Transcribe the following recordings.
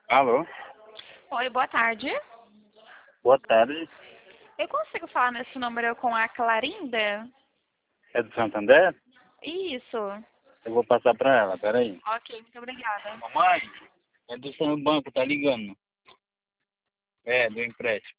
Alô? Oi, boa tarde. Boa tarde. Eu consigo falar nesse número com a Clarinda? É do Santander? Isso. Eu vou passar pra ela, peraí. Ok, muito obrigada. Mamãe, é do seu banco, tá ligando. É, do empréstimo.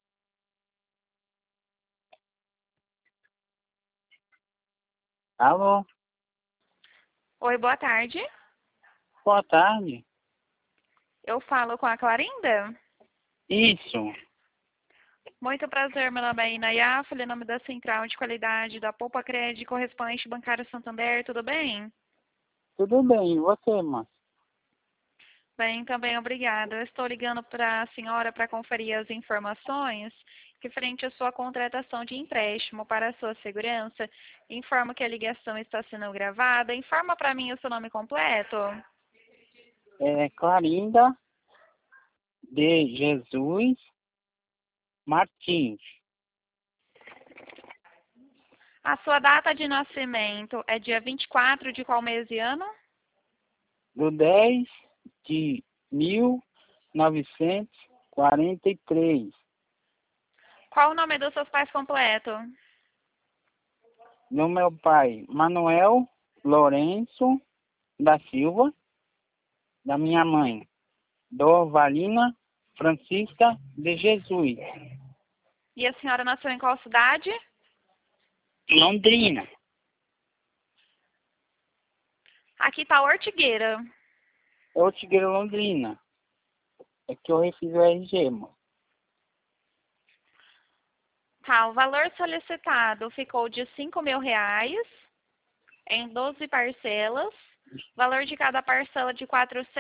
Alô? Oi, boa tarde. Boa tarde. Eu falo com a Clarinda? Isso. Muito prazer, meu nome é Inaya, falei em nome da Central de Qualidade da Poupa Crédito Correspondente Bancário Santander, tudo bem? Tudo bem, e você, moça? Bem, também obrigada. Eu estou ligando para a senhora para conferir as informações referente à sua contratação de empréstimo para a sua segurança. Informo que a ligação está sendo gravada. Informa para mim o seu nome completo. É Clarinda de Jesus Martins, A sua data de nascimento é dia 24 de qual mês e ano? do 10 de 1943. Qual o nome dos seus pais completo? Do meu pai, Manuel Lourenço da Silva. Da minha mãe, Dorvalina Francisca de Jesus, E a senhora nasceu em qual cidade? Londrina. Aqui está Ortigueira. Ortigueira, Londrina. É que eu refiz o RG, mano. Tá, o valor solicitado ficou de R$ 5.000 em 12 parcelas. Valor de cada parcela de R$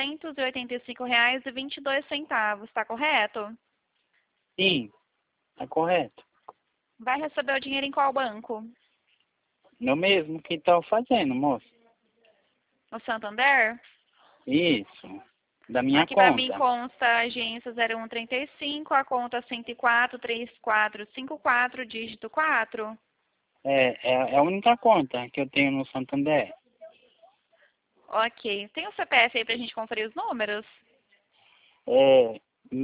485,22, está correto? Sim, tá correto. Vai receber o dinheiro em qual banco? No mesmo que tá fazendo, moço. No Santander? Isso, da minha Aqui para mim conta. consta a agência 0135, a conta 104-3454, dígito 4. É a única conta que eu tenho no Santander. Ok. Tem o CPF aí para a gente conferir os números? É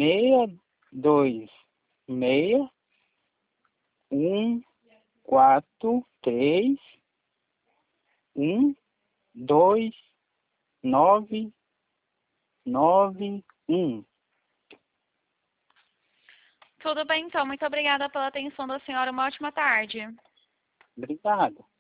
62614312991. Tudo bem, então. Muito obrigada pela atenção da senhora. Uma ótima tarde. Obrigado.